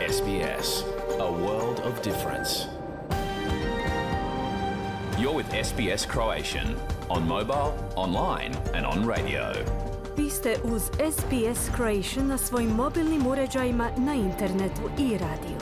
SBS, a world of difference. You're with SBS Croatian on mobile, online and on radio. Vi ste uz SBS Croatian na svojim mobilnim uređajima, na internetu i radiju.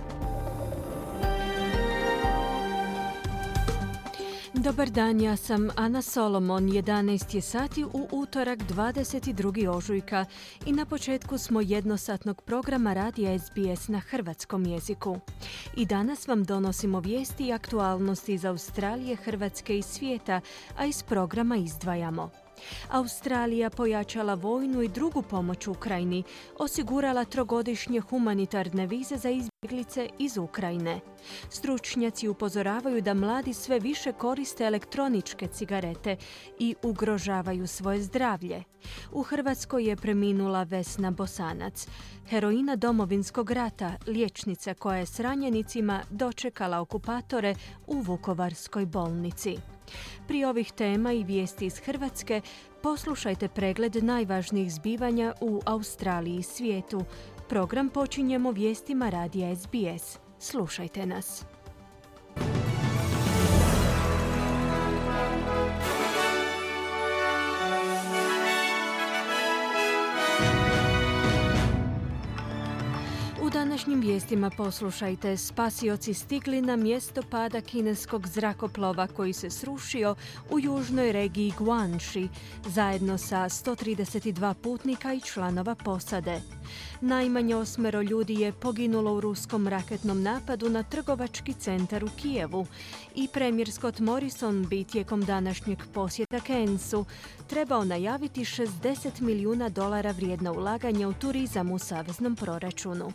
Dobar dan, ja sam Ana Solomon, 11 je sati u utorak 22. ožujka i na početku smo jednosatnog programa radija SBS na hrvatskom jeziku. I danas vam donosimo vijesti i aktualnosti iz Australije, Hrvatske i svijeta, a iz programa izdvajamo. Australija pojačala vojnu i drugu pomoć Ukrajini, osigurala trogodišnje humanitarne vize za izbjeglice iz Ukrajine. Stručnjaci upozoravaju da mladi sve više koriste elektroničke cigarete i ugrožavaju svoje zdravlje. U Hrvatskoj je preminula Vesna Bosanac, heroina Domovinskog rata, liječnica koja je s ranjenicima dočekala okupatore u Vukovarskoj bolnici. Prije ovih tema i vijesti iz Hrvatske poslušajte pregled najvažnijih zbivanja u Australiji i svijetu. Program počinjemo vijestima radija SBS. Slušajte nas. U današnjim vijestima poslušajte: spasioci stigli na mjesto pada kineskog zrakoplova koji se srušio u južnoj regiji Guangxi, zajedno sa 132 putnika i članova posade. Najmanje 8 ljudi je poginulo u ruskom raketnom napadu na trgovački centar u Kijevu i premijer Scott Morrison bi tijekom današnjeg posjeta Cairnsu trebao najaviti $60 milijuna vrijedna ulaganja u turizam u saveznom proračunu.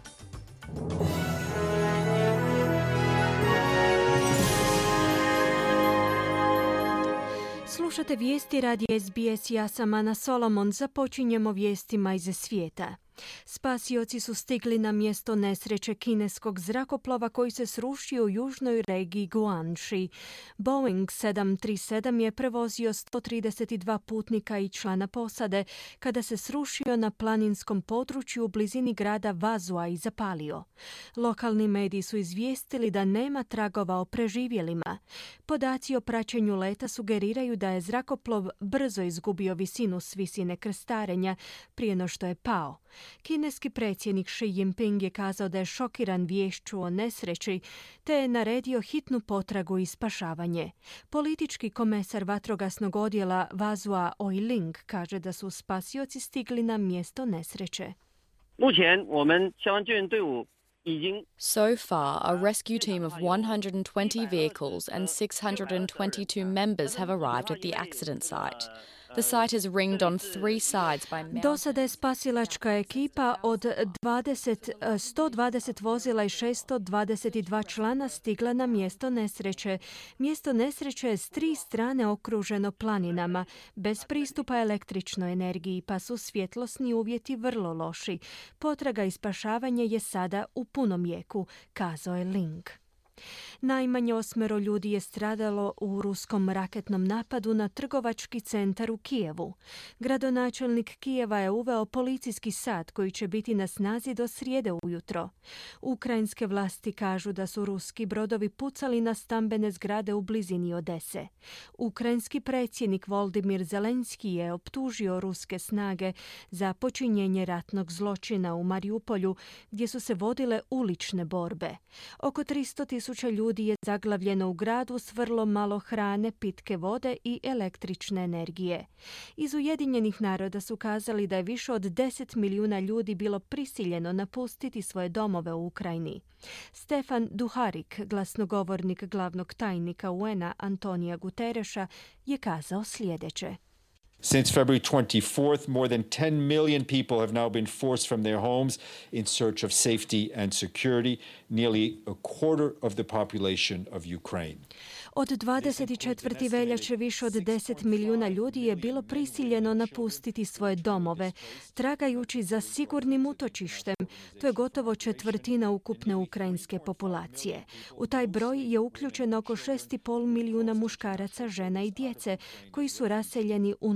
Slušate vijesti radija SBS, ja sam Ana Solomon. Započinjemo vijestima iz svijeta. Spasioci su stigli na mjesto nesreće kineskog zrakoplova koji se srušio u južnoj regiji Guangxi. Boeing 737 je prevozio 132 putnika i člana posade kada se srušio na planinskom području u blizini grada Vazua i zapalio. Lokalni mediji su izvijestili da nema tragova o preživjelima. Podaci o praćenju leta sugeriraju da je zrakoplov brzo izgubio visinu s visine krstarenja prije no što je pao. Kineski predsjednik Xi Jinping je kazao da je šokiran viješću o nesreći te je naredio hitnu potragu i spašavanje. Politički komesar vatrogasnog odjela Vazua Oiling kaže da su spasioci stigli na mjesto nesreće. So far, a rescue team of 120 vehicles and 622 members have arrived at the accident site. The site is ringed on 3 sides by Do sada je spasilačka ekipa od 120 vozila i 622 člana stigla na mjesto nesreće. Mjesto nesreće je s 3 strane okruženo planinama, bez pristupa električnoj energiji, pa su svjetlosni uvjeti vrlo loši. Potraga i spašavanje je sada u punom jeku, kazao je Link. Najmanje 8 ljudi je stradalo u ruskom raketnom napadu na trgovački centar u Kijevu. Gradonačelnik Kijeva je uveo policijski sat koji će biti na snazi do srijede ujutro. Ukrajinske vlasti kažu da su ruski brodovi pucali na stambene zgrade u blizini Odese. Ukrajinski predsjednik Volodymyr Zelenski je optužio ruske snage za počinjenje ratnog zločina u Mariupolju, gdje su se vodile ulične borbe. Oko 300.000 ljudi je zaglavljeno u gradu s vrlo malo hrane, pitke vode i električne energije. Iz Ujedinjenih naroda su kazali da je više od 10 milijuna ljudi bilo prisiljeno napustiti svoje domove u Ukrajini. Stefan Duharik, glasnogovornik glavnog tajnika UN-a Antonija Gutereša, je kazao sljedeće. Since February 24th, more than 10 million people have now been forced from their homes in search of safety and security, nearly a quarter of the population of Ukraine. Od 24. veljače više od 10 milijuna ljudi je bilo prisiljeno napustiti svoje domove, tragajući za sigurnim utočištem. To je gotovo četvrtina ukupne ukrajinske populacije. U taj broj je uključeno oko 6,5 milijuna muškaraca, žena i djece koji su raseljeni unutar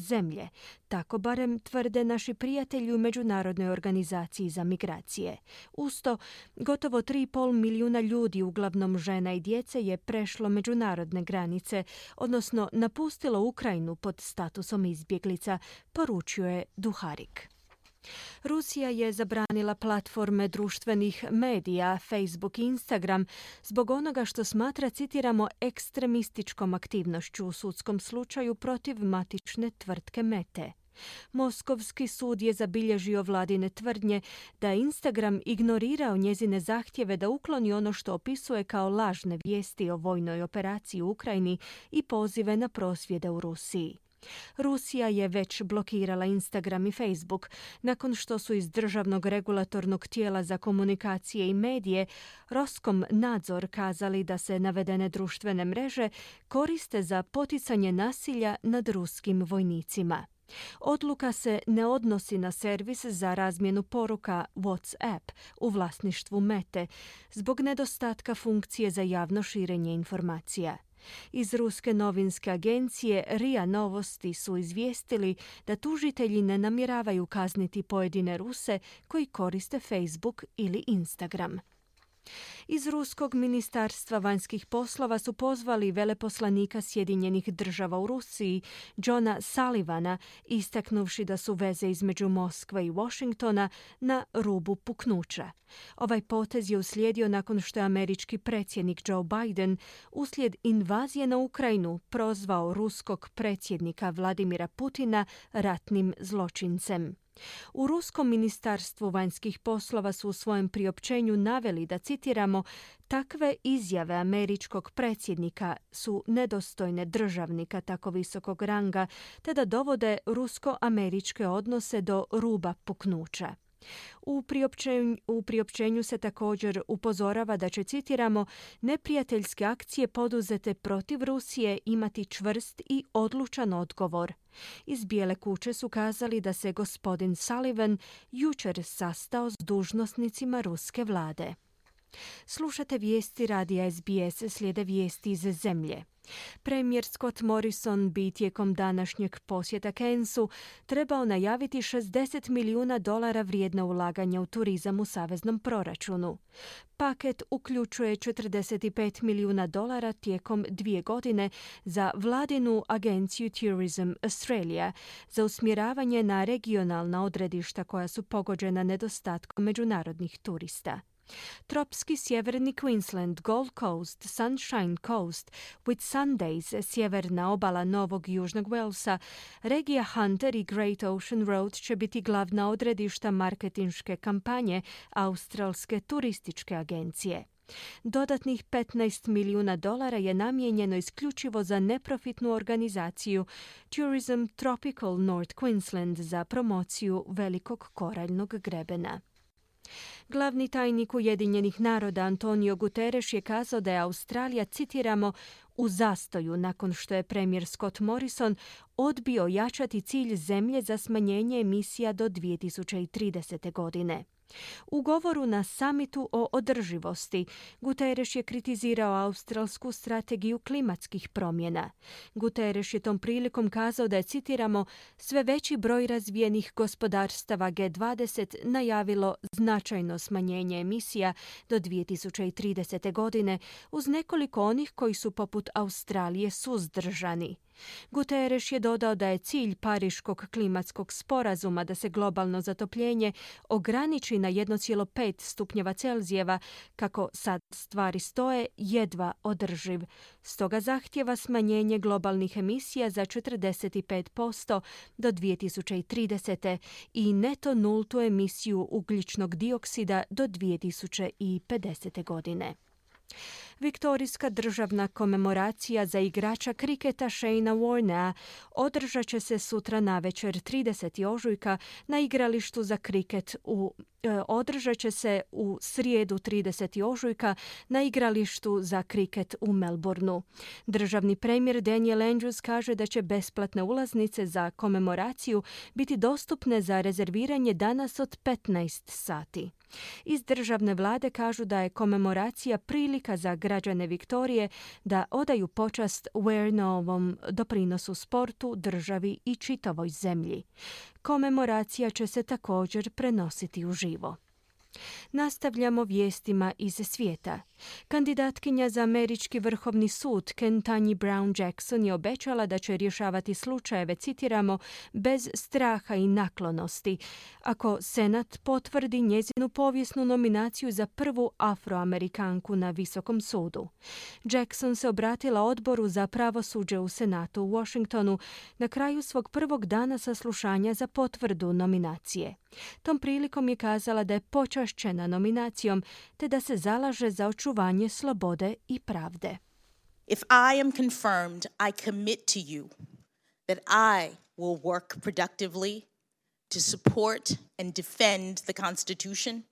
zemlje. Tako barem tvrde naši prijatelji u Međunarodnoj organizaciji za migracije. Usto, gotovo 3,5 milijuna ljudi, uglavnom žena i djece, je prešlo međunarodne granice, odnosno napustilo Ukrajinu pod statusom izbjeglica, poručio je Duharik. Rusija je zabranila platforme društvenih medija, Facebook i Instagram, zbog onoga što smatra, citiramo, ekstremističkom aktivnošću u sudskom slučaju protiv matične tvrtke Mete. Moskovski sud je zabilježio vladine tvrdnje da je Instagram ignorirao njezine zahtjeve da ukloni ono što opisuje kao lažne vijesti o vojnoj operaciji u Ukrajini i pozive na prosvjede u Rusiji. Rusija je već blokirala Instagram i Facebook nakon što su iz Državnog regulatornog tijela za komunikacije i medije Roskomnadzor kazali da se navedene društvene mreže koriste za poticanje nasilja nad ruskim vojnicima. Odluka se ne odnosi na servis za razmjenu poruka WhatsApp u vlasništvu Mete zbog nedostatka funkcije za javno širenje informacija. Iz ruske novinske agencije RIA Novosti su izvijestili da tužitelji ne namjeravaju kazniti pojedine Ruse koji koriste Facebook ili Instagram. Iz Ruskog ministarstva vanjskih poslova su pozvali veleposlanika Sjedinjenih država u Rusiji, Johna Sullivana, istaknuvši da su veze između Moskve i Washingtona na rubu puknuća. Ovaj potez je uslijedio nakon što je američki predsjednik Joe Biden uslijed invazije na Ukrajinu prozvao ruskog predsjednika Vladimira Putina ratnim zločincem. U Ruskom ministarstvu vanjskih poslova su u svojem priopćenju naveli da, citiramo, takve izjave američkog predsjednika su nedostojne državnika tako visokog ranga, te da dovode rusko-američke odnose do ruba puknuća. U priopćenju se također upozorava da će, citiramo, neprijateljske akcije poduzete protiv Rusije imati čvrst i odlučan odgovor. Iz Bijele kuće su kazali da se gospodin Sullivan jučer sastao s dužnosnicima ruske vlade. Slušate vijesti radija SBS, slijede vijesti iz zemlje. Premijer Scott Morrison bi tijekom današnjeg posjeta Kayensu trebao najaviti $60 milijuna vrijedna ulaganja u turizam u saveznom proračunu. Paket uključuje $45 milijuna tijekom 2 godine za vladinu agenciju Tourism Australia za usmjeravanje na regionalna odredišta koja su pogođena nedostatkom međunarodnih turista. Tropski sjeverni Queensland, Gold Coast, Sunshine Coast, Whitsundays, sjeverna obala Novog Južnog Walesa, regija Hunter i Great Ocean Road će biti glavna odredišta marketinške kampanje Australske turističke agencije. Dodatnih $15 milijuna je namijenjeno isključivo za neprofitnu organizaciju Tourism Tropical North Queensland za promociju velikog koraljnog grebena. Glavni tajnik Ujedinjenih naroda Antonio Guterres je kazao da je Australija, citiramo, u zastoju nakon što je premijer Scott Morrison odbio jačati cilj zemlje za smanjenje emisija do 2030. godine. U govoru na samitu o održivosti, Guterres je kritizirao australsku strategiju klimatskih promjena. Guterres je tom prilikom kazao da je, citiramo, sve veći broj razvijenih gospodarstava G20 najavilo značajno smanjenje emisija do 2030. godine, uz nekoliko onih koji su poput Australije suzdržani. Guterres je dodao da je cilj Pariškog klimatskog sporazuma da se globalno zatopljenje ograniči na 1,5 stupnjeva Celzijeva, kako sad stvari stoje, jedva održiv. Stoga zahtjeva smanjenje globalnih emisija za 45% do 2030. i neto nultu emisiju ugljičnog dioksida do 2050. godine. Viktorijska državna komemoracija za igrača kriketa Shayna Warnea održat će se sutra navečer 30. ožujka na igralištu za kriket održat će se u srijedu 30. ožujka na igralištu za kriket u Melbourneu. Državni premijer Daniel Andrews kaže da će besplatne ulaznice za komemoraciju biti dostupne za rezerviranje danas od 15 sati. Iz državne vlade kažu da je komemoracija prilika za građane Viktorije da odaju počast Wearnovom doprinosu sportu, državi i čitavoj zemlji. Komemoracija će se također prenositi uživo. Nastavljamo vijestima iz svijeta. Kandidatkinja za američki vrhovni sud Ketanji Brown Jackson je obećala da će rješavati slučajeve, citiramo, bez straha i naklonosti, ako Senat potvrdi njezinu povijesnu nominaciju za prvu Afroamerikanku na Visokom sudu. Jackson se obratila odboru za pravosuđe u Senatu u Washingtonu na kraju svog prvog dana saslušanja za potvrdu nominacije. Tom prilikom je kazala da je počašćena nominacijom te da se zalaže za očuvanje slobode i pravde. If I am confirmed, I commit to you that I will work productively to support and defend the Constitution.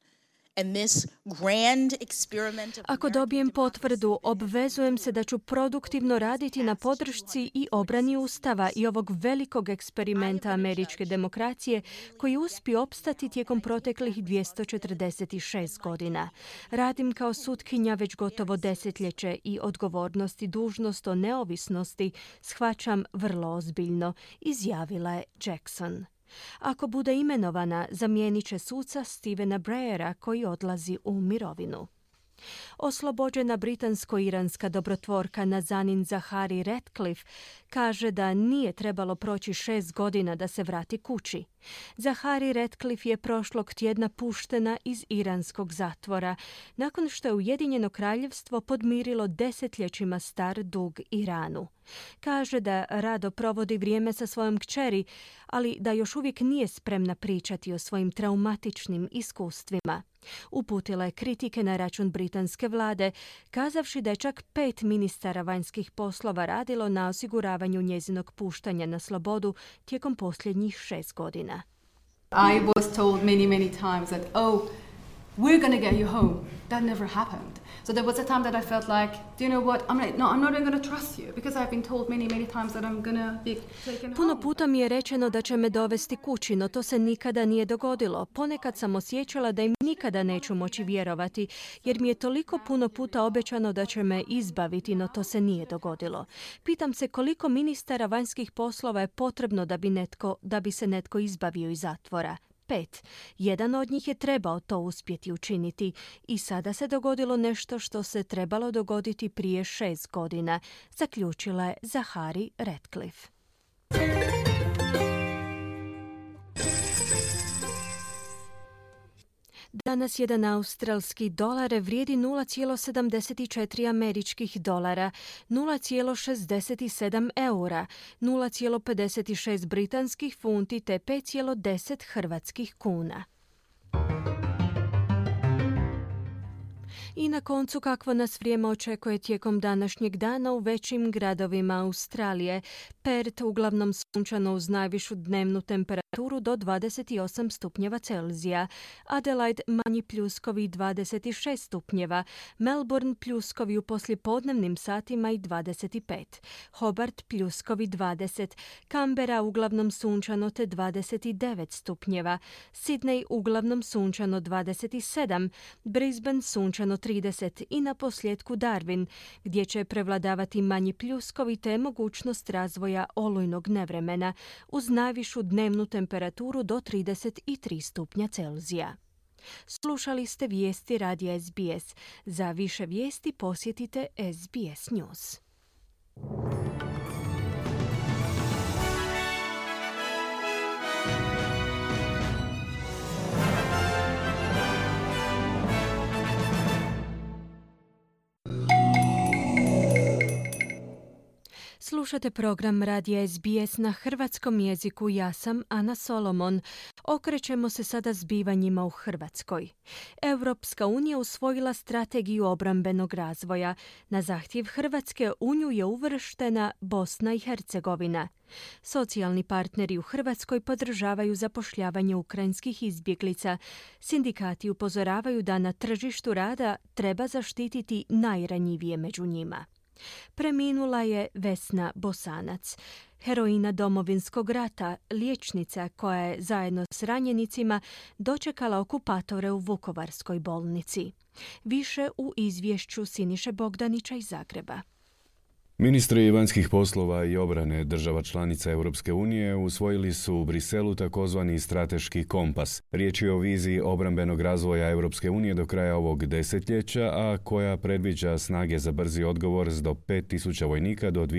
Ako dobijem potvrdu, obvezujem se da ću produktivno raditi na podršci i obrani Ustava i ovog velikog eksperimenta američke demokracije koji uspio opstati tijekom proteklih 246 godina. Radim kao sutkinja već gotovo desetljeće i odgovornost i dužnost o neovisnosti shvaćam vrlo ozbiljno, izjavila je Jackson. Ako bude imenovana, zamijenit će suca Stevena Breyera koji odlazi u mirovinu. Oslobođena britansko-iranska dobrotvorka Nazanin Zaghari Ratcliffe kaže da nije trebalo proći 6 godina da se vrati kući. Zaghari Ratcliffe je prošlog tjedna puštena iz iranskog zatvora nakon što je Ujedinjeno kraljevstvo podmirilo desetljećima star dug Iranu. Kaže da rado provodi vrijeme sa svojom kćeri, ali da još uvijek nije spremna pričati o svojim traumatičnim iskustvima. Uputila je kritike na račun britanske vlade, kazavši da je čak 5 ministara vanjskih poslova radilo na osiguravanju njezinog puštanja na slobodu tijekom posljednjih 6 godina. I was told many times that, we're going to get you home. That never happened. So there was a time that I felt like, do you know what? I'm not even going to trust you because I've been told many times that I'm going to be taken home. Puno puta mi je rečeno da će me dovesti kući, no to se nikada nije dogodilo. Ponekad sam osjećala da im nikada neću moći vjerovati, jer mi je toliko puno puta obećano da će me izbaviti, no to se nije dogodilo. Pitam se koliko ministara vanjskih poslova je potrebno da bi se netko izbavio iz zatvora. 5. Jedan od njih je trebao to uspjeti učiniti i sada se dogodilo nešto što se trebalo dogoditi prije 6 godina, zaključila je Zaghari Ratcliffe. Danas jedan australski dolar vrijedi 0,74 američkih dolara, 0,67 eura, 0,56 britanskih funti te 5,10 hrvatskih kuna. I na koncu kakvo nas vrijeme očekuje tijekom današnjeg dana u većim gradovima Australije. Perth uglavnom sunčano uz najvišu dnevnu temperaturu do 28 stupnjeva Celzija. Adelaide manji pljuskovi 26 stupnjeva. Melbourne pljuskovi u poslijepodnevnim satima i 25. Hobart pljuskovi 20. Canberra uglavnom sunčano te 29 stupnjeva. Sydney uglavnom sunčano 27. Brisbane sunčano 30 i na posljedku Darwin, gdje će prevladavati manji pljuskovi te mogućnost razvoja olujnog nevremena uz najvišu dnevnu temperaturu do 33 stupnja Celzija. Slušali ste vijesti radija SBS. Za više vijesti posjetite SBS News. Slušate program radija SBS na hrvatskom jeziku. Ja sam Ana Solomon. Okrećemo se sada zbivanjima u Hrvatskoj. Europska unija usvojila strategiju obrambenog razvoja. Na zahtjev Hrvatske u nju je uvrštena Bosna i Hercegovina. Socijalni partneri u Hrvatskoj podržavaju zapošljavanje ukrajinskih izbjeglica. Sindikati upozoravaju da na tržištu rada treba zaštititi najranjivije među njima. Preminula je Vesna Bosanac, heroina Domovinskog rata, liječnica koja je zajedno s ranjenicima dočekala okupatore u Vukovarskoj bolnici. Više u izvješću Siniše Bogdanića iz Zagreba. Ministri vanjskih poslova i obrane država članica Europske unije usvojili su u Briselu takozvani strateški kompas. Riječ je o viziji obrambenog razvoja Europske unije do kraja ovog desetljeća, a koja predviđa snage za brzi odgovor s do 5000 vojnika do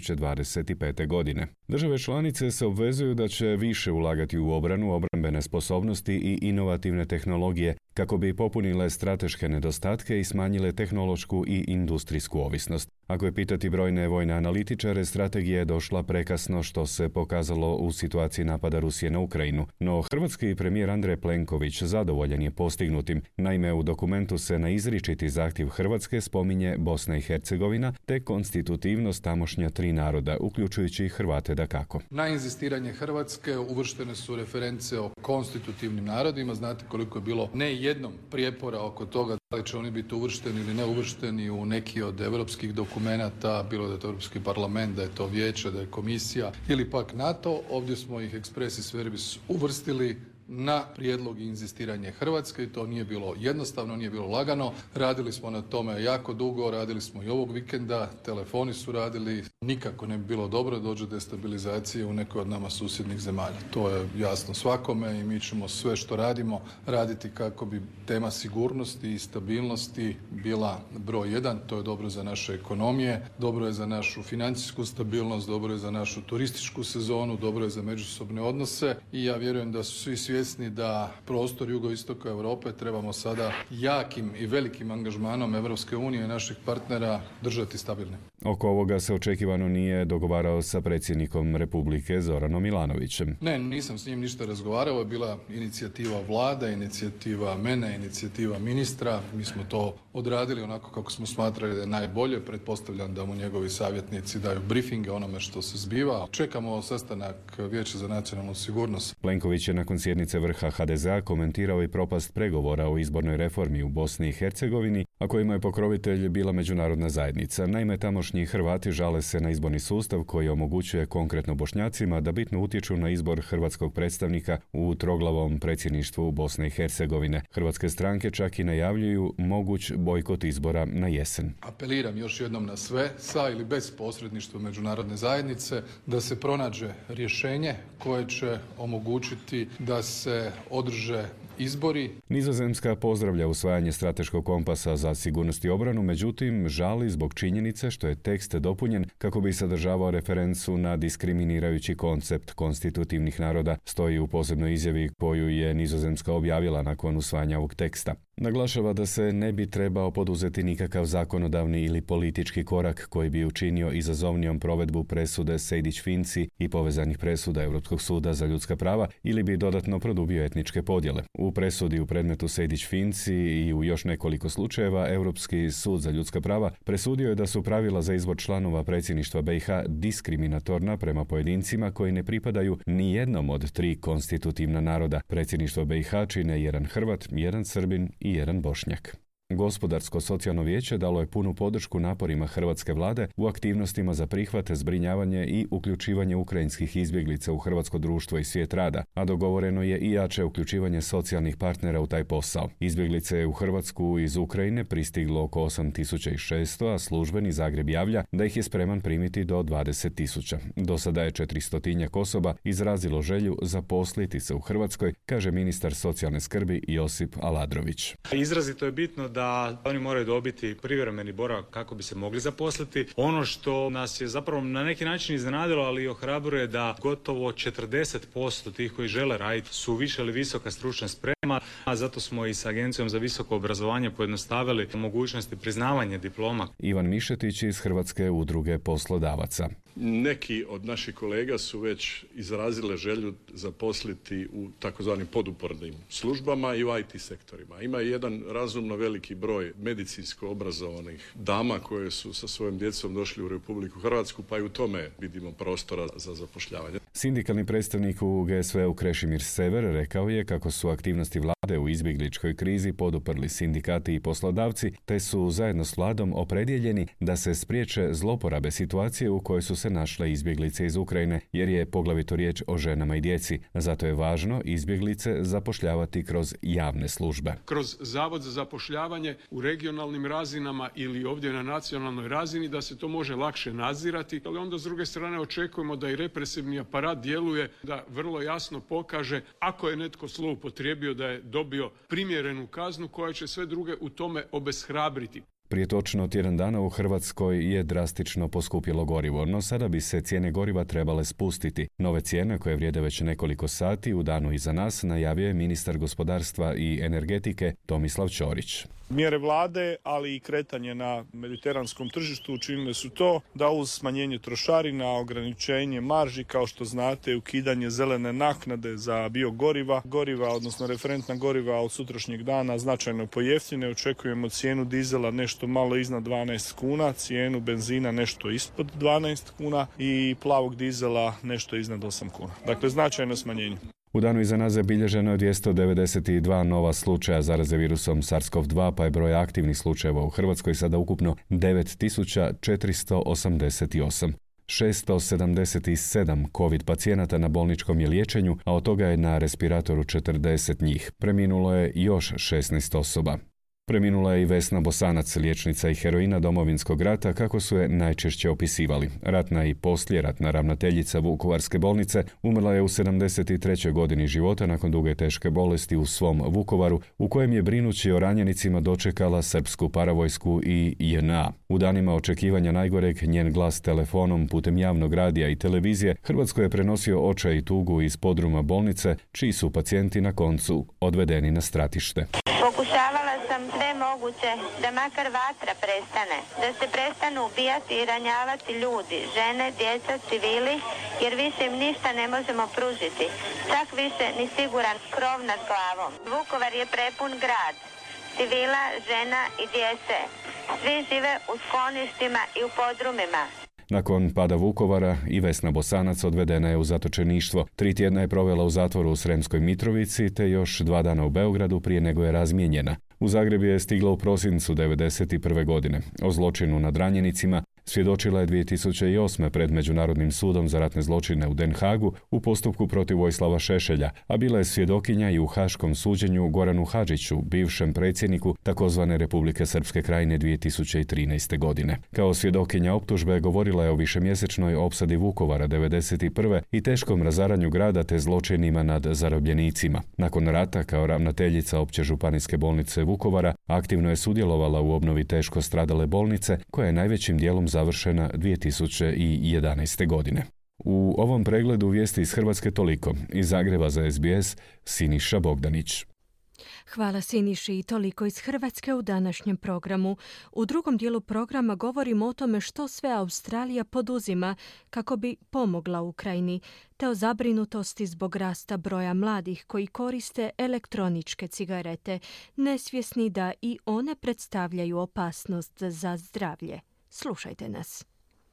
2025. godine. Države članice se obvezuju da će više ulagati u obranu, obrambene sposobnosti i inovativne tehnologije kako bi popunile strateške nedostatke i smanjile tehnološku i industrijsku ovisnost. Ako je pitati brojne vojne analitičare, strategija je došla prekasno, što se pokazalo u situaciji napada Rusije na Ukrajinu. No hrvatski premijer Andrej Plenković zadovoljan je postignutim. Naime, u dokumentu se na izričiti zahtjev Hrvatske spominje Bosna i Hercegovina te konstitutivnost tamošnja 3 naroda, uključujući Hrvate dakako. Na inzistiranje Hrvatske uvrštene su reference o konstitutivnim narodima. Znate koliko je bilo ne jednom prijepora oko toga da li će oni biti uvršteni ili ne uvršteni u neki od europskih dokumenata, bilo da je to Europski parlament, da je to Vijeće, da je Komisija ili pak NATO. Ovdje smo ih expressis verbis uvrstili na prijedlog i inzistiranje Hrvatske i to nije bilo jednostavno, nije bilo lagano. Radili smo na tome jako dugo, radili smo i ovog vikenda, telefoni su radili. Nikako ne bi bilo dobro da dođe destabilizacije u nekoj od nama susjednih zemalja. To je jasno svakome i mi ćemo sve što radimo raditi kako bi tema sigurnosti i stabilnosti bila broj 1. To je dobro za naše ekonomije, dobro je za našu financijsku stabilnost, dobro je za našu turističku sezonu, dobro je za međusobne odnose i ja vjerujem da su svi svjesni da prostor jugoistoka Europe trebamo sada jakim i velikim angažmanom Europske unije i naših partnera držati stabilnim. Oko ovoga se očekivano nije dogovarao sa predsjednikom Republike Zoranom Milanovićem. Ne, nisam s njim ništa razgovarao, je bila inicijativa vlade, inicijativa mene, inicijativa ministra. Mi smo to odradili onako kako smo smatrali da je najbolje. Pretpostavljam da mu njegovi savjetnici daju briefinge o onome što se zbiva. Čekamo sastanak Vijeća za nacionalnu sigurnost. Plenković je nakon sjednice vrha HDZ-a komentirao i propast pregovora o izbornoj reformi u Bosni i Hercegovini, a kojima je pokrovitelj bila međunarodna zajednica. Naime, tamošnji Hrvati žale se na izborni sustav koji omogućuje konkretno Bošnjacima da bitno utječu na izbor hrvatskog predstavnika u troglavom predsjedništvu Bosne i Hercegovine. Hrvatske stranke čak i najavljuju moguć bojkot izbora na jesen. Apeliram još jednom na sve, sa ili bez posredništva međunarodne zajednice, da se pronađe rješenje koje će omogućiti da se održe izbori. Nizozemska pozdravlja usvajanje strateškog kompasa za sigurnost i obranu, međutim žali zbog činjenice što je tekst dopunjen kako bi sadržavao referencu na diskriminirajući koncept konstitutivnih naroda, stoji u posebnoj izjavi koju je Nizozemska objavila nakon usvajanja ovog teksta. Naglašava da se ne bi trebao poduzeti nikakav zakonodavni ili politički korak koji bi učinio izazovnijom provedbu presude Sejdić-Finci i povezanih presuda Europskog suda za ljudska prava ili bi dodatno produbio etničke podjele. U presudi u predmetu Sejdić-Finci i u još nekoliko slučajeva Europski sud za ljudska prava presudio je da su pravila za izbor članova predsjedništva BiH diskriminatorna prema pojedincima koji ne pripadaju ni jednom od 3 konstitutivna naroda. Predsjedništvo BiH čine jedan Hrvat, jedan Srbin i jedan Bošnjak. Gospodarsko-socijalno vijeće dalo je punu podršku naporima hrvatske vlade u aktivnostima za prihvate, zbrinjavanje i uključivanje ukrajinskih izbjeglica u hrvatsko društvo i svijet rada, a dogovoreno je i jače uključivanje socijalnih partnera u taj posao. Izbjeglice je u Hrvatsku iz Ukrajine pristiglo oko 8600, a službeni Zagreb javlja da ih je spreman primiti do 20.000. Do sada je 400 osoba izrazilo želju zaposliti se u Hrvatskoj, kaže ministar socijalne skrbi Josip Aladrović. Izrazito je bitno da oni moraju dobiti privremeni boravak kako bi se mogli zaposliti. Ono što nas je zapravo na neki način iznenadilo, ali i ohrabruje, da gotovo 40% tih koji žele raditi su više ili visoka stručna sprema, a zato smo i s Agencijom za visoko obrazovanje pojednostavili mogućnosti priznavanja diploma. Ivan Mišetić iz Hrvatske udruge poslodavaca. Neki od naših kolega su već izrazile želju zaposliti u takozvanim podupornim službama i u IT sektorima. Ima jedan razumno veliki broj medicinsko obrazovanih dama koje su sa svojom djecom došli u Republiku Hrvatsku, pa i u tome vidimo prostora za zapošljavanje. Sindikalni predstavnik u GSV-u Krešimir Sever rekao je kako su aktivnosti vlade u izbjegličkoj krizi poduprli sindikati i poslodavci, te su zajedno s vladom opredjeljeni da se spriječe zloporabe situacije u kojoj su se našle izbjeglice iz Ukrajine, jer je poglavito riječ o ženama i djeci. Zato je važno izbjeglice zapošljavati kroz javne službe. Kroz Zavod za zapošljavanje u regionalnim razinama ili ovdje na nacionalnoj razini da se to može lakše nadzirati, ali onda s druge strane očekujemo da i represivni aparat djeluje, da vrlo jasno pokaže ako je netko zloupotrijebio da je dobio primjerenu kaznu koja će sve druge u tome obeshrabriti. Prije točno tjedan dana u Hrvatskoj je drastično poskupjelo gorivo, no sada bi se cijene goriva trebale spustiti. Nove cijene, koje vrijede već nekoliko sati, u danu iza nas najavio je ministar gospodarstva i energetike Tomislav Ćorić. Mjere vlade, ali i kretanje na mediteranskom tržištu učinile su to da uz smanjenje trošarina, ograničenje marži, kao što znate, ukidanje zelene naknade za biogoriva, odnosno referentna goriva od sutrašnjeg dana značajno pojeftine. Očekujemo cijenu dizela nešto malo iznad 12 kuna, cijenu benzina nešto ispod 12 kuna i plavog dizela nešto iznad 8 kuna. Dakle, značajno smanjenje. U danu iza nas zabilježeno je 292 nova slučaja zaraze virusom SARS-CoV-2, pa je broj aktivnih slučajeva u Hrvatskoj sada ukupno 9488. 677 COVID pacijenata na bolničkom je liječenju, a od toga je na respiratoru 40 njih. Preminulo je još 16 osoba. Preminula je i Vesna Bosanac, liječnica i heroina Domovinskog rata, kako su je najčešće opisivali. Ratna i poslijeratna ravnateljica Vukovarske bolnice umrla je u 73. godini života nakon duge teške bolesti u svom Vukovaru, u kojem je brinući o ranjenicima dočekala srpsku paravojsku i JNA. U danima očekivanja najgoreg, njen glas telefonom putem javnog radija i televizije Hrvatskoj je prenosio očaj i tugu iz podruma bolnice, čiji su pacijenti na koncu odvedeni na stratište. Pokušavala sam sve moguće da makar vatra prestane, da se prestanu ubijati i ranjavati ljudi, žene, djeca, civili, jer više im ništa ne možemo pružiti. Čak više ni siguran krov nad glavom. Vukovar je prepun grad, civila, žena i djece. Svi žive u skloništima i u podrumima. Nakon pada Vukovara i Vesna Bosanac odvedena je u zatočeništvo. 3 tjedna je provela u zatvoru u Sremskoj Mitrovici, te još 2 dana u Beogradu prije nego je razmijenjena. U Zagreb je stigla u prosincu 1991. godine. O zločinu nad ranjenicima svjedočila je 2008. pred Međunarodnim sudom za ratne zločine u Den Hagu u postupku protiv Vojislava Šešelja, a bila je svjedokinja i u haškom suđenju Goranu Hadžiću, bivšem predsjedniku takozvane Republike Srpske Krajine 2013. godine. Kao svjedokinja optužbe govorila je o višemjesečnoj opsadi Vukovara 1991. i teškom razaranju grada te zločinima nad zarobljenicima. Nakon rata, kao ravnateljica Opće županijske bolnice Vukovara, aktivno je sudjelovala u obnovi teško stradale bolnice, koja je najvećim dijelom završena 2011. godine. U ovom pregledu vijesti iz Hrvatske toliko. Iz Zagreba za SBS, Siniša Bogdanić. Hvala Siniši, i toliko iz Hrvatske u današnjem programu. U drugom dijelu programa govorimo o tome što sve Australija poduzima kako bi pomogla Ukrajini, te o zabrinutosti zbog rasta broja mladih koji koriste elektroničke cigarete, nesvjesni da i one predstavljaju opasnost za zdravlje. Slušajte nas.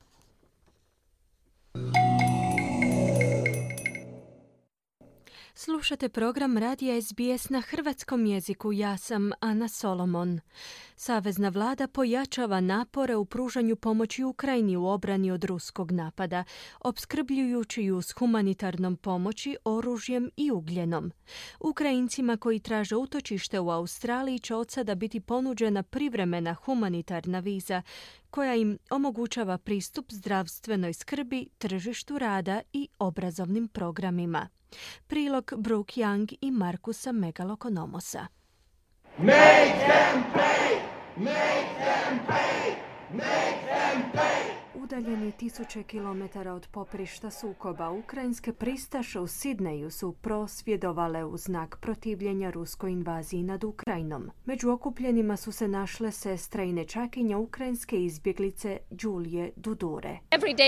Slušate program radija SBS na hrvatskom jeziku. Ja sam Ana Solomon. Savezna vlada pojačava napore u pružanju pomoći Ukrajini u obrani od ruskog napada, opskrbljujući ju s humanitarnom pomoći, oružjem i ugljenom. Ukrajincima koji traže utočište u Australiji će od sada biti ponuđena privremena humanitarna viza koja im omogućava pristup zdravstvenoj skrbi, tržištu rada i obrazovnim programima. Prilog Brooke Young i Markusa Megalokonomosa. Make them pay! Make them pay! Make them pay! U Udaljeni 1000 kilometara od poprišta sukoba, ukrajinske pristaše u Sidneju su prosvjedovale u znak protivljenja ruskoj invaziji nad Ukrajinom. Među okupljenima su se našle sestra i nečakinja ukrajinske izbjeglice Đulije Dudure.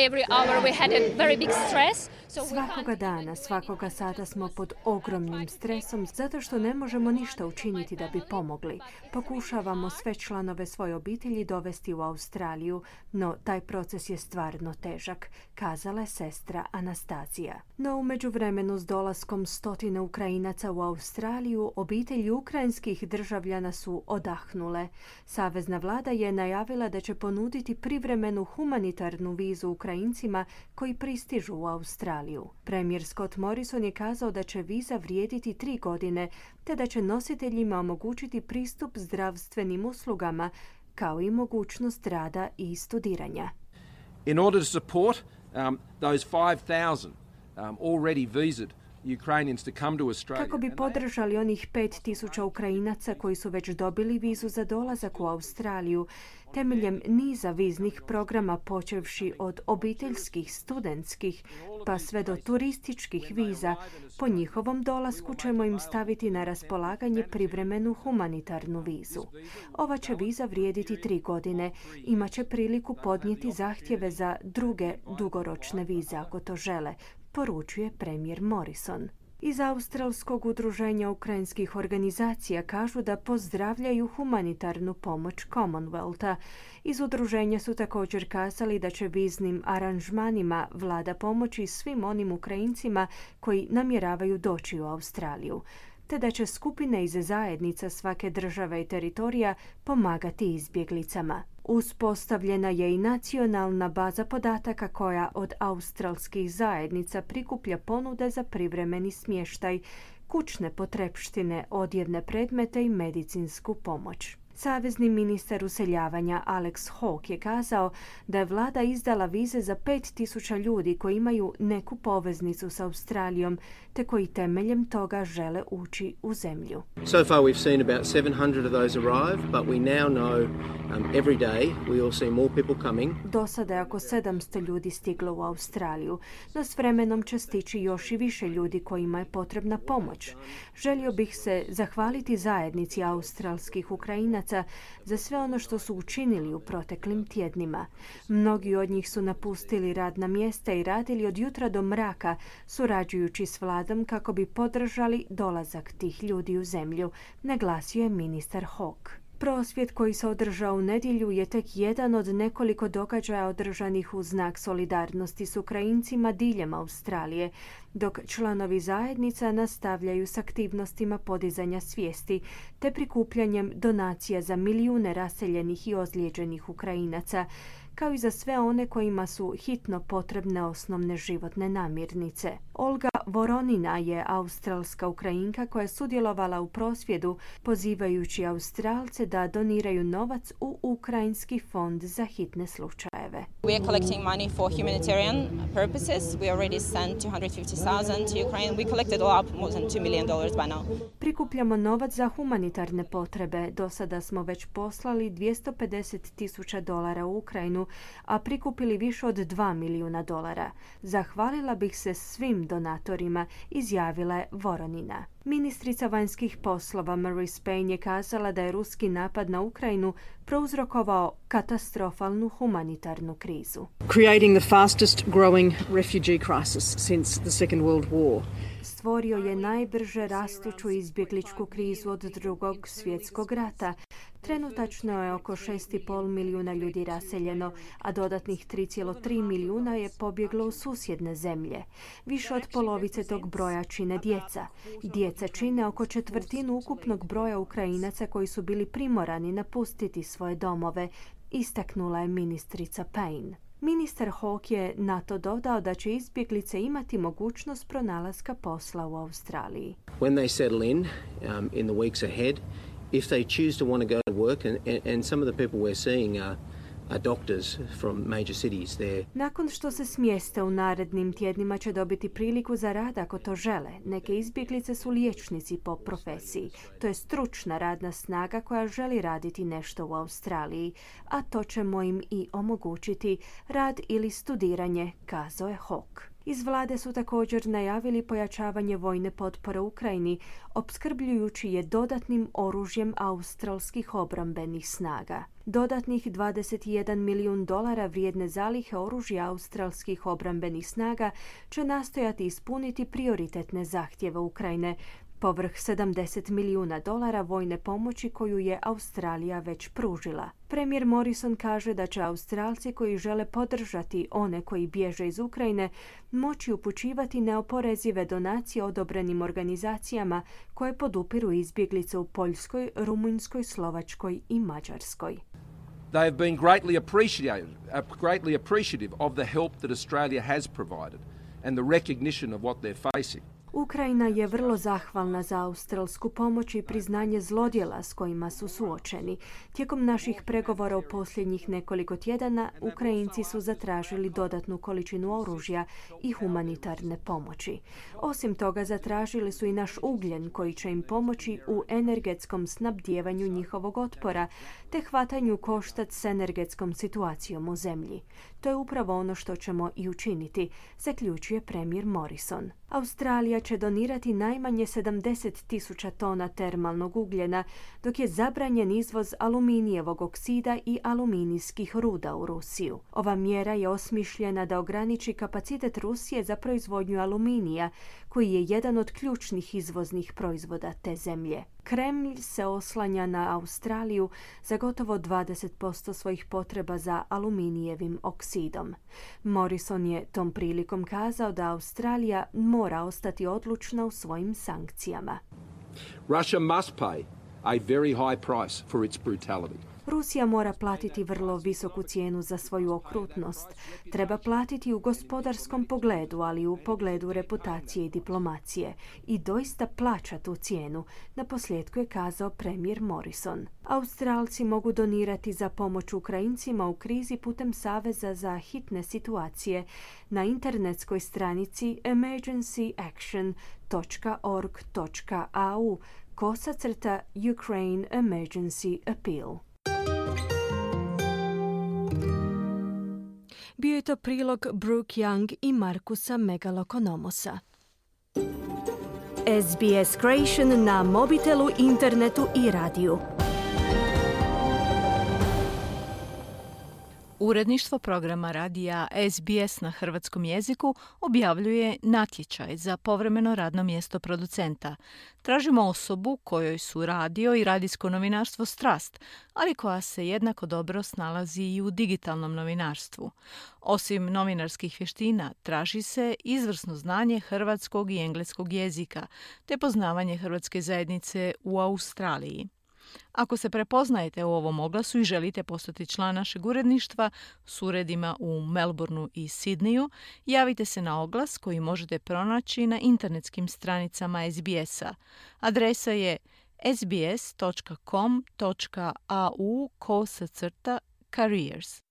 Svakoga dana, svakoga sata smo pod ogromnim stresom zato što ne možemo ništa učiniti da bi pomogli. Pokušavamo sve članove svoje obitelji dovesti u Australiju, no taj proces je stvarno težak, kazala je sestra Anastazija. No u međuvremenu s dolaskom stotine Ukrajinaca u Australiju, obitelji ukrajinskih državljana su odahnule. Savezna vlada je najavila da će ponuditi privremenu humanitarnu vizu Ukrajincima koji pristižu u Australiju. Premijer Scott Morrison je kazao da će viza vrijediti 3 godine, te da će nositeljima omogućiti pristup zdravstvenim uslugama, kao i mogućnost rada i studiranja. In order to support those 5,000 already visaed Ukrainians to come to Australia. Kako bi podržali onih 5,000 Ukrajinaca koji su već dobili vizu za dolazak u Australiju, temeljem niza viznih programa počevši od obiteljskih, studentskih, pa sve do turističkih viza, po njihovom dolasku ćemo im staviti na raspolaganje privremenu humanitarnu vizu. Ova će viza vrijediti 3 godine, imaće priliku podnijeti zahtjeve za druge dugoročne vize ako to žele, poručuje premijer Morrison. Iz Australskog udruženja ukrajinskih organizacija kažu da pozdravljaju humanitarnu pomoć Commonwealtha. Iz udruženja su također kazali da će viznim aranžmanima vlada pomoći svim onim Ukrajincima koji namjeravaju doći u Australiju, te da će skupine iz zajednica svake države i teritorija pomagati izbjeglicama. Uspostavljena je i nacionalna baza podataka koja od australskih zajednica prikuplja ponude za privremeni smještaj, kućne potrepštine, odjevne predmete i medicinsku pomoć. Savezni ministar useljavanja Alex Hawke je kazao da je vlada izdala vize za 5,000 ljudi koji imaju neku poveznicu s Australijom, te koji temeljem toga žele ući u zemlju. So far we've seen about 700 of those arrive, but we now know every day we all see more people coming. Do sada je oko 700 ljudi stiglo u Australiju, no s vremenom će stići još i više ljudi kojima je potrebna pomoć. Želio bih se zahvaliti zajednici australskih Ukrajinaca za sve ono što su učinili u proteklim tjednima. Mnogi od njih su napustili radna mjesta i radili od jutra do mraka, surađujući s vladom kako bi podržali dolazak tih ljudi u zemlju, naglasio je ministar Hawke. Prosvjed koji se održao u nedjelju je tek jedan od nekoliko događaja održanih u znak solidarnosti s Ukrajincima diljem Australije, dok članovi zajednica nastavljaju s aktivnostima podizanja svijesti te prikupljanjem donacija za milijune raseljenih i ozlijeđenih Ukrajinaca, kao i za sve one kojima su hitno potrebne osnovne životne namirnice. Olga Voronina je australska Ukrajinka koja je sudjelovala u prosvjedu pozivajući Australce da doniraju novac u Ukrajinski fond za hitne slučajeve. We are collecting money for humanitarian purposes. We already sent 250,000 to Ukraine. We collected all up more than $2 million by now. Prikupljamo novac za humanitarne potrebe. Do sada smo već poslali $250,000 u Ukrajinu, a prikupili više od $2 milijuna. Zahvalila bih se svim donatorima, izjavila je Voronina. Ministrica vanjskih poslova Marise Payne je kazala da je ruski napad na Ukrajinu prouzrokovao katastrofalnu humanitarnu krizu. Creating the fastest growing refugee crisis since the Second World War. Stvorio je najbrže rastuću izbjegličku krizu od Drugog svjetskog rata. Trenutačno je oko 6,5 milijuna ljudi raseljeno, a dodatnih 3,3 milijuna je pobjeglo u susjedne zemlje. Više od polovice tog broja čine djeca. Djeca čine oko 1/4 ukupnog broja Ukrajinaca koji su bili primorani napustiti svoje domove, istaknula je ministrica Payne. Ministar Hawke je na to dodao da će izbjeglice imati mogućnost pronalaska posla u Australiji. When they settle in the weeks ahead, if they choose to want to go to work, and some of the people we're seeing doctors from major cities there. Nakon što se smjeste u narednim tjednima će dobiti priliku za rad ako to žele. Neke izbjeglice su liječnici po profesiji. To je stručna radna snaga koja želi raditi nešto u Australiji, a to ćemo im i omogućiti rad ili studiranje, kazao je Hawke. Iz vlade su također najavili pojačavanje vojne potpore Ukrajini, opskrbljujući je dodatnim oružjem australskih obrambenih snaga. Dodatnih $21 milijun vrijedne zalihe oružja australskih obrambenih snaga će nastojati ispuniti prioritetne zahtjeve Ukrajine, povrh $70 milijuna vojne pomoći koju je Australija već pružila. Premijer Morrison kaže da će Australci koji žele podržati one koji bježe iz Ukrajine moći upućivati neoporezive donacije odobrenim organizacijama koje podupiru izbjeglice u Poljskoj, Rumunjskoj, Slovačkoj i Mađarskoj. They have been greatly appreciative of the help that Australia has provided and the recognition of what they're facing. Ukrajina je vrlo zahvalna za australsku pomoć i priznanje zlodjela s kojima su suočeni. Tijekom naših pregovora u posljednjih nekoliko tjedana, Ukrajinci su zatražili dodatnu količinu oružja i humanitarne pomoći. Osim toga, zatražili su i naš ugljen koji će im pomoći u energetskom snabdijevanju njihovog otpora te hvatanju koštac s energetskom situacijom u zemlji. To je upravo ono što ćemo i učiniti, zaključuje premijer Morrison. Australija će donirati najmanje 70,000 tona termalnog ugljena, dok je zabranjen izvoz aluminijevog oksida i aluminijskih ruda u Rusiju. Ova mjera je osmišljena da ograniči kapacitet Rusije za proizvodnju aluminija, koji je jedan od ključnih izvoznih proizvoda te zemlje. Kremlj se oslanja na Australiju za gotovo 20% svojih potreba za aluminijevim oksidom. Morrison je tom prilikom kazao da Australija mora ostati odlučna u svojim sankcijama. Russia must pay a very high price for its brutality. Rusija mora platiti vrlo visoku cijenu za svoju okrutnost. Treba platiti u gospodarskom pogledu, ali i u pogledu reputacije i diplomacije. I doista plaća tu cijenu, naposljetku je kazao premijer Morrison. Australci mogu donirati za pomoć Ukrajincima u krizi putem Saveza za hitne situacije na internetskoj stranici emergencyaction.org.au /Ukraine Emergency Appeal. Bio je to prilog Brooke Young i Markusa Megalokonomosa. SBS Creation na mobitelu, internetu i radiju. Uredništvo programa radija SBS na hrvatskom jeziku objavljuje natječaj za povremeno radno mjesto producenta. Tražimo osobu kojoj su radio i radijsko novinarstvo strast, ali koja se jednako dobro snalazi i u digitalnom novinarstvu. Osim novinarskih vještina, traži se izvrsno znanje hrvatskog i engleskog jezika, te poznavanje hrvatske zajednice u Australiji. Ako se prepoznajete u ovom oglasu i želite postati član našeg uredništva s uredima u Melbourneu i Sidneju, javite se na oglas koji možete pronaći na internetskim stranicama SBS-a. Adresa je sbs.com.au/careers.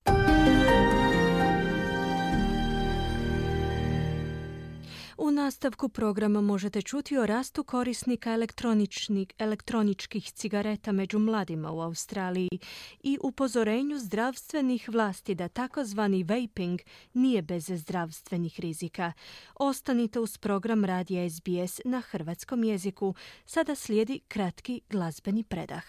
U nastavku programa možete čuti o rastu korisnika elektroničkih cigareta među mladima u Australiji i upozorenju zdravstvenih vlasti da takozvani vaping nije bez zdravstvenih rizika. Ostanite uz program radija SBS na hrvatskom jeziku. Sada slijedi kratki glazbeni predah.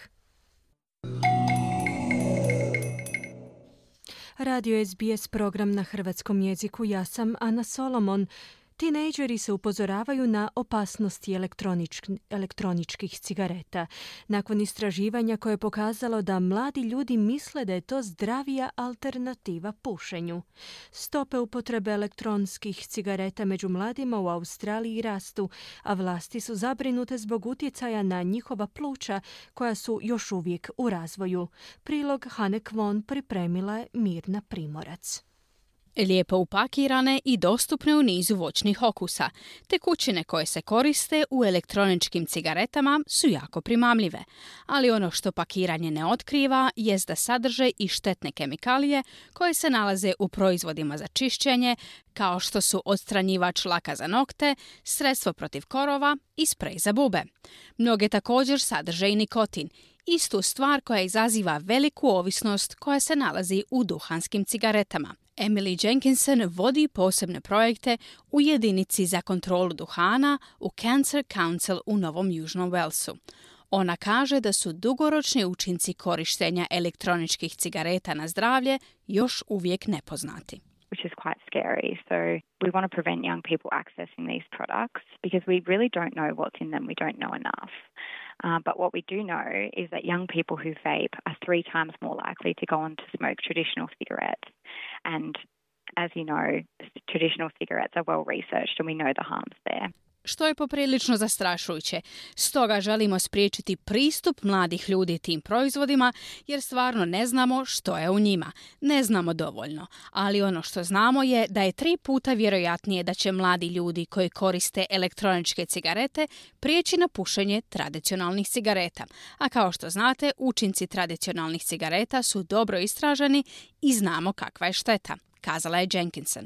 Radio SBS program na hrvatskom jeziku, ja sam Ana Solomon. Tinejdžeri se upozoravaju na opasnosti elektroničkih cigareta. Nakon istraživanja koje je pokazalo da mladi ljudi misle da je to zdravija alternativa pušenju. Stope upotrebe elektronskih cigareta među mladima u Australiji rastu, a vlasti su zabrinute zbog utjecaja na njihova pluća koja su još uvijek u razvoju. Prilog Hane Kwon pripremila je Mirna Primorac. Lijepo upakirane i dostupne u nizu voćnih okusa. Tekućine koje se koriste u elektroničkim cigaretama su jako primamljive, ali ono što pakiranje ne otkriva jest da sadrže i štetne kemikalije koje se nalaze u proizvodima za čišćenje, kao što su odstranjivač laka za nokte, sredstvo protiv korova i sprej za bube. Mnoge također sadrže i nikotin, istu stvar koja izaziva veliku ovisnost koja se nalazi u duhanskim cigaretama. Emily Jenkinson vodi posebne projekte u jedinici za kontrolu duhana u Cancer Council u Novom Južnom Walesu. Ona kaže da su dugoročni učinci korištenja elektroničkih cigareta na zdravlje još uvijek nepoznati. Which is quite scary. So we want to prevent young people accessing these products because we really don't know what's in them. We don't know enough. But what we do know is that young people who vape are 3 times more likely to go on to smoke traditional cigarettes. And as you know, traditional cigarettes are well researched and we know the harms there. Što je poprilično zastrašujuće. Stoga želimo spriječiti pristup mladih ljudi tim proizvodima jer stvarno ne znamo što je u njima. Ne znamo dovoljno. Ali ono što znamo je da je 3 puta vjerojatnije da će mladi ljudi koji koriste elektroničke cigarete prijeći na pušenje tradicionalnih cigareta. A kao što znate, učinci tradicionalnih cigareta su dobro istraženi i znamo kakva je šteta, kazala je Jenkinson.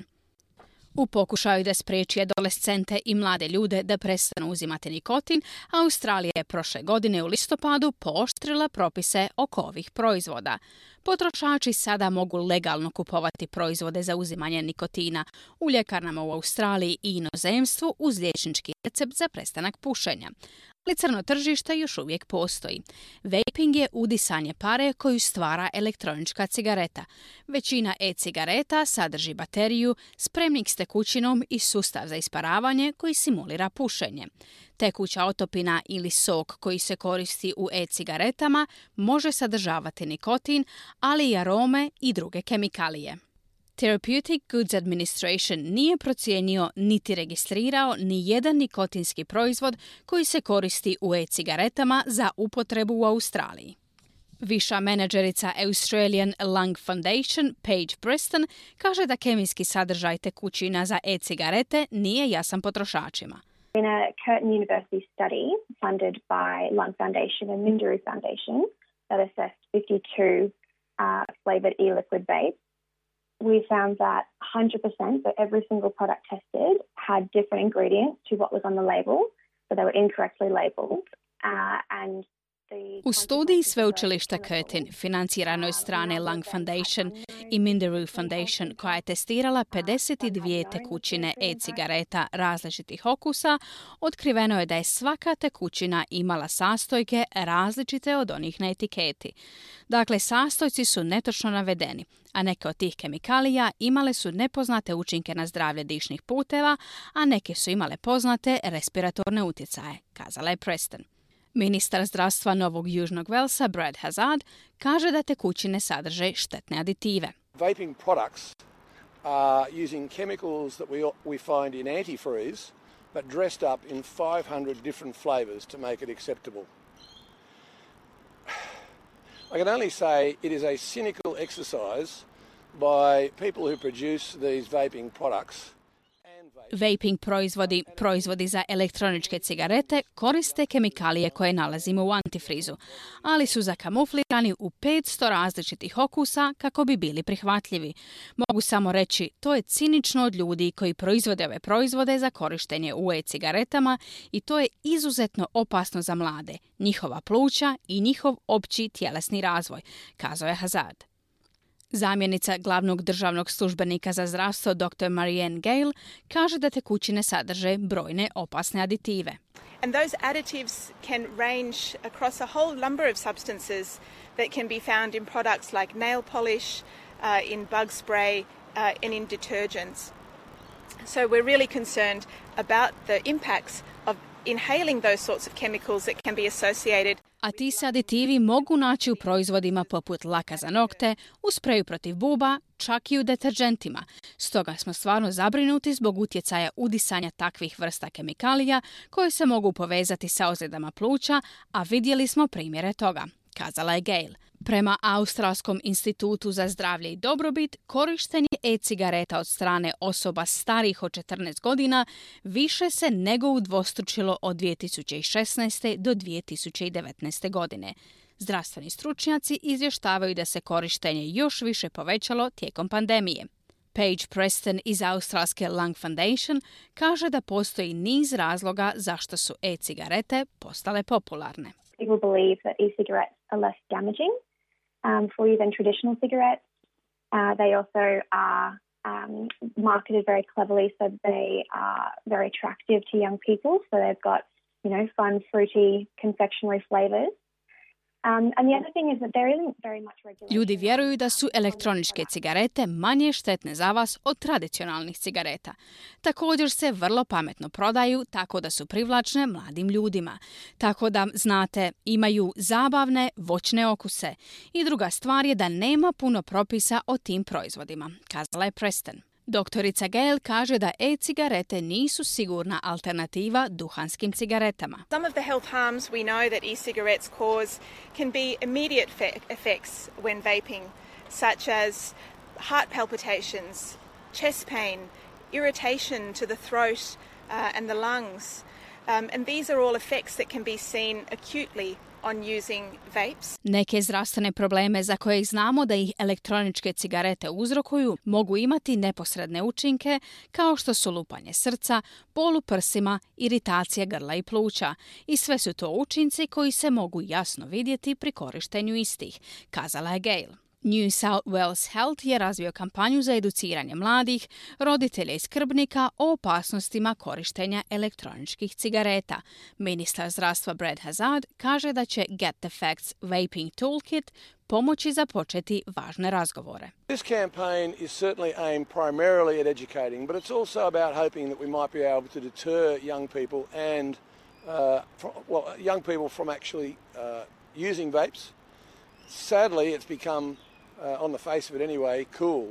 U pokušaju da spriječi adolescente i mlade ljude da prestanu uzimati nikotin, Australija je prošle godine u listopadu pooštrila propise oko ovih proizvoda. Potrošači sada mogu legalno kupovati proizvode za uzimanje nikotina u ljekarnama u Australiji i inozemstvu uz liječnički recept za prestanak pušenja. Ali crno tržište još uvijek postoji. Vaping je udisanje pare koju stvara elektronička cigareta. Većina e-cigareta sadrži bateriju, spremnik s tekućinom i sustav za isparavanje koji simulira pušenje. Tekuća otopina ili sok koji se koristi u e-cigaretama može sadržavati nikotin, ali i arome i druge kemikalije. Therapeutic Goods Administration nije procijenio niti registrirao ni jedan nikotinski proizvod koji se koristi u e-cigaretama za upotrebu u Australiji. Viša menadžerica Australian Lung Foundation, Paige Preston, kaže da kemijski sadržaj tekućina za e-cigarete nije jasan potrošačima. In a Curtin University study funded by Lung Foundation and Minderoo Foundation that assessed 52 flavoured e-liquid vapes, we found that 100%, so every single product tested, had different ingredients to what was on the label, so they were incorrectly labelled. U studiji sveučilišta Curtin, financirano od strane Lung Foundation i Minderoo Foundation, koja je testirala 52 tekućine e-cigareta različitih okusa, otkriveno je da je svaka tekućina imala sastojke različite od onih na etiketi. Dakle, sastojci su netočno navedeni, a neke od tih kemikalija imale su nepoznate učinke na zdravlje dišnih puteva, a neke su imale poznate respiratorne utjecaje, kazala je Preston. Ministar zdravstva Novog Južnog Walesa, Brad Hazzard, kaže da tekućine sadrže štetne aditive. Vaping products are using chemicals that we find in antifreeze, but dressed up in 500 different flavors to make it acceptable. I can only say it is a cynical exercise by people who produce these vaping products. Vaping proizvodi za elektroničke cigarete koriste kemikalije koje nalazimo u antifrizu, ali su zakamuflirani u 500 različitih okusa kako bi bili prihvatljivi. Mogu samo reći, to je cinično od ljudi koji proizvode ove proizvode za korištenje u e-cigaretama i to je izuzetno opasno za mlade, njihova pluća i njihov opći tjelesni razvoj, kazao je Hazzard. Zamjenica glavnog državnog službenika za zdravstvo Dr. Marianne Gale kaže da tekućine sadrže brojne opasne aditive. And those additives can range across a whole number of substances that can be found in products like nail polish, in bug spray, and in detergents. So we're really concerned about the impacts of inhaling those sorts of chemicals that can be associated. A ti se aditivi mogu naći u proizvodima poput laka za nokte, u spreju protiv buba, čak i u deterđentima. Stoga smo stvarno zabrinuti zbog utjecaja udisanja takvih vrsta kemikalija koje se mogu povezati sa ozljedama pluća, a vidjeli smo primjere toga, kazala je Gale. Prema Australskom institutu za zdravlje i dobrobit, korištenje e-cigareta od strane osoba starijih od 14 godina više se nego udvostručilo od 2016. do 2019. godine. Zdravstveni stručnjaci izvještavaju da se korištenje još više povećalo tijekom pandemije. Paige Preston iz Australske Lung Foundation kaže da postoji niz razloga zašto su e-cigarete postale popularne. People believe that e-cigarettes are less damaging for you than traditional cigarettes. They also are marketed very cleverly, so they are very attractive to young people. So they've got, fun, fruity, confectionery flavors. And the other thing is that there isn't very much regulation. Ljudi vjeruju da su elektroničke cigarete manje štetne za vas od tradicionalnih cigareta. Također se vrlo pametno prodaju tako da su privlačne mladim ljudima. Tako da, znate, imaju zabavne, voćne okuse. I druga stvar je da nema puno propisa o tim proizvodima, kazala je Preston. Doktorica Gale kaže da e-cigarete nisu sigurna alternativa duhanskim cigaretama. Some of the health harms we know that e-cigarettes cause can be immediate effects when vaping, such as heart palpitations, chest pain, irritation to the throat and the lungs. And these are all effects that can be seen acutely on using vapes. Neke zdravstvene probleme za koje znamo da ih elektroničke cigarete uzrokuju mogu imati neposredne učinke kao što su lupanje srca, bol u prsima, iritacija grla i pluća. I sve su to učinci koji se mogu jasno vidjeti pri korištenju istih, kazala je Gale. New South Wales Health je razvio kampanju za educiranje mladih, roditelja i skrbnika o opasnostima korištenja elektroničkih cigareta. Ministar zdravstva Brad Hazzard kaže da će Get the Facts Vaping Toolkit pomoći započeti važne razgovore. This campaign is certainly aimed primarily at educating, but it's also about hoping that we might be able to deter young people and young people from actually using vapes. Sadly, it's become on the face of it anyway, cool.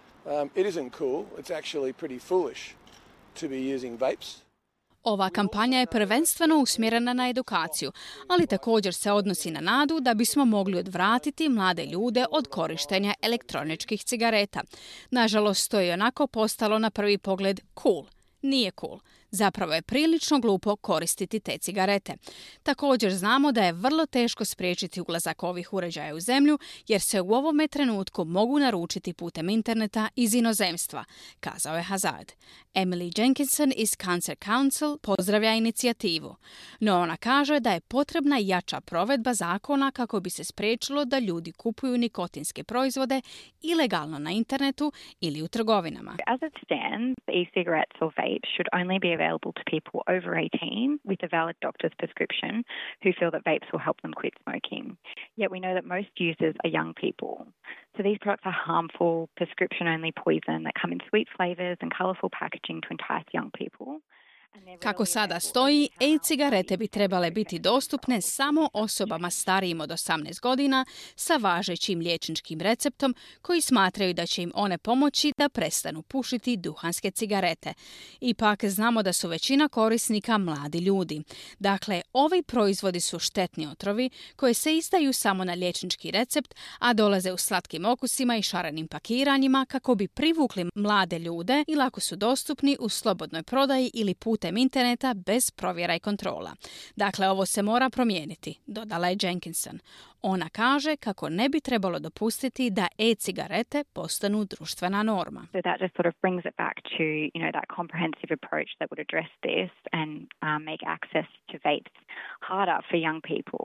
It isn't cool. It's actually pretty foolish to be using vapes. Ova kampanja je prvenstveno usmjerena na edukaciju, ali također se odnosi na nadu da bismo mogli odvratiti mlade ljude od korištenja elektroničkih cigareta. Nažalost, to je onako postalo na prvi pogled cool. Nije cool. Zapravo je prilično glupo koristiti te cigarete. Također znamo da je vrlo teško spriječiti ulazak ovih uređaja u zemlju jer se u ovome trenutku mogu naručiti putem interneta iz inozemstva, kazao je Hazzard. Emily Jenkinson iz Cancer Council pozdravlja inicijativu, no ona kaže da je potrebna jača provedba zakona kako bi se spriječilo da ljudi kupuju nikotinske proizvode ilegalno na internetu ili u trgovinama. As it stands, e-cigarettes or vapes should only be available to people over 18 with a valid doctor's prescription who feel that vapes will help them quit smoking. Yet we know that most users are young people. So these products are harmful, prescription-only poison that come in sweet flavors and colorful packaging to entice young people. Kako sada stoji, e-cigarete bi trebale biti dostupne samo osobama starijim od 18 godina sa važećim liječničkim receptom koji smatraju da će im one pomoći da prestanu pušiti duhanske cigarete. Ipak znamo da su većina korisnika mladi ljudi. Dakle, ovi proizvodi su štetni otrovi koji se izdaju samo na liječnički recept, a dolaze u slatkim okusima i šarenim pakiranjima kako bi privukli mlade ljude i lako su dostupni u slobodnoj prodaji ili putem interneta bez provjera i kontrola. Dakle, ovo se mora promijeniti, dodala je Jenkinson. Ona kaže kako ne bi trebalo dopustiti da e-cigarete postanu društvena norma. So that just sort of brings it back to, that comprehensive approach that would address this and make access to vapes harder for young people.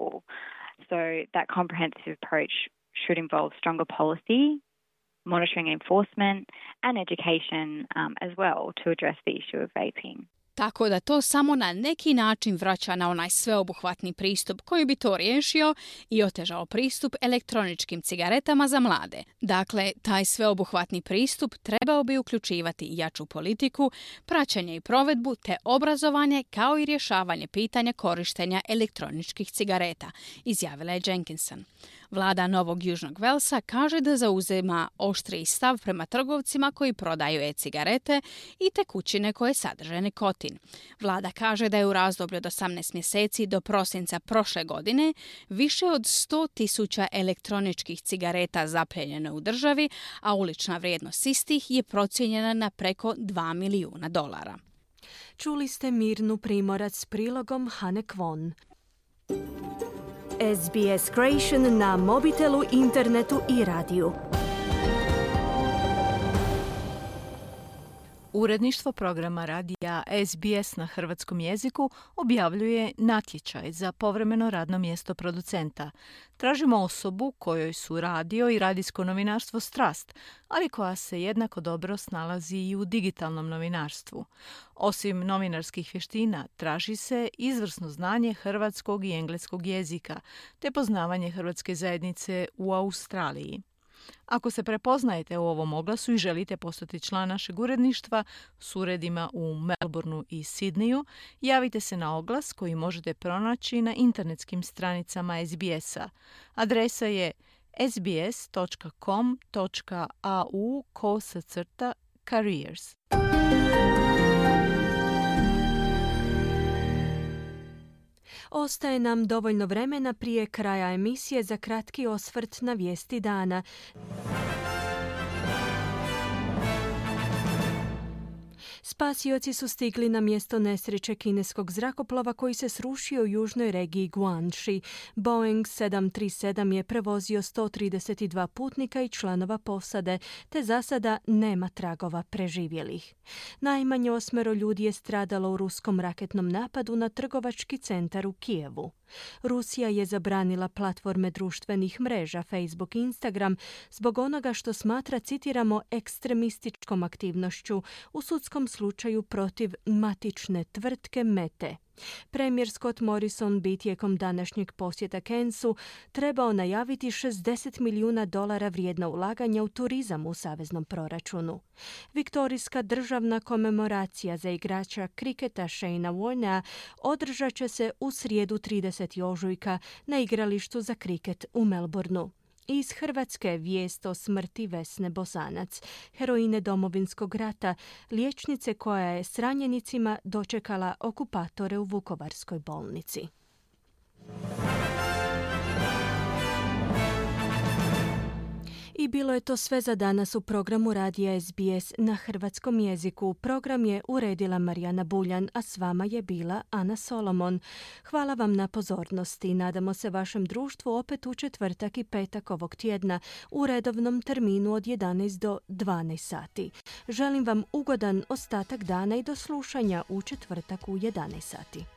So that comprehensive approach should involve stronger policy, monitoring and enforcement, and education as well to address the issue of vaping. Tako da to samo na neki način vraća na onaj sveobuhvatni pristup koji bi to riješio i otežao pristup elektroničkim cigaretama za mlade. Dakle, taj sveobuhvatni pristup trebao bi uključivati jaču politiku, praćenje i provedbu te obrazovanje kao i rješavanje pitanja korištenja elektroničkih cigareta, izjavila je Jenkinson. Vlada Novog Južnog Velsa kaže da zauzima oštriji stav prema trgovcima koji prodaju e-cigarete i tekućine koje sadrže nikotin. Vlada kaže da je u razdoblju od 18 mjeseci do prosinca prošle godine više od 100.000 elektroničkih cigareta zapljenjeno u državi, a ulična vrijednost istih je procijenjena na preko $2 milijuna. Čuli ste Mirnu Primorac s prilogom Hane Kwon. SBS Creation na mobitelu, internetu i radiju. Uredništvo programa radija SBS na hrvatskom jeziku objavljuje natječaj za povremeno radno mjesto producenta. Tražimo osobu kojoj su radio i radijsko novinarstvo strast, ali koja se jednako dobro snalazi i u digitalnom novinarstvu. Osim novinarskih vještina, traži se izvrsno znanje hrvatskog i engleskog jezika, te poznavanje hrvatske zajednice u Australiji. Ako se prepoznajete u ovom oglasu i želite postati član našeg uredništva s uredima u Melbourneu i Sidneju, javite se na oglas koji možete pronaći na internetskim stranicama SBS-a. Adresa je sbs.com.au/careers. Ostaje nam dovoljno vremena prije kraja emisije za kratki osvrt na vijesti dana. Spasioci su stigli na mjesto nesreće kineskog zrakoplova koji se srušio u južnoj regiji Guangxi. Boeing 737 je prevozio 132 putnika i članova posade, te za sada nema tragova preživjelih. Najmanje 8 ljudi je stradalo u ruskom raketnom napadu na trgovački centar u Kijevu. Rusija je zabranila platforme društvenih mreža Facebook i Instagram zbog onoga što smatra, citiramo, ekstremističkom aktivnošću u sudskom slučaju protiv matične tvrtke Mete. Premijer Scott Morrison bi tijekom današnjeg posjeta Kensu trebao najaviti $60 milijuna vrijedna ulaganja u turizam u saveznom proračunu. Viktorijska državna komemoracija za igrača kriketa Shane'a Warnea održat će se u srijedu 30. ožujka na igralištu za kriket u Melbourneu. Iz Hrvatske vijest o smrti Vesne Bosanac, heroine Domovinskog rata, liječnice koja je s ranjenicima dočekala okupatore u Vukovarskoj bolnici. I bilo je to sve za danas u programu radija SBS na hrvatskom jeziku. Program je uredila Marijana Buljan, a s vama je bila Ana Solomon. Hvala vam na pozornosti. Nadamo se vašem društvu opet u četvrtak i petak ovog tjedna u redovnom terminu od 11 do 12 sati. Želim vam ugodan ostatak dana i do slušanja u četvrtak u 11 sati.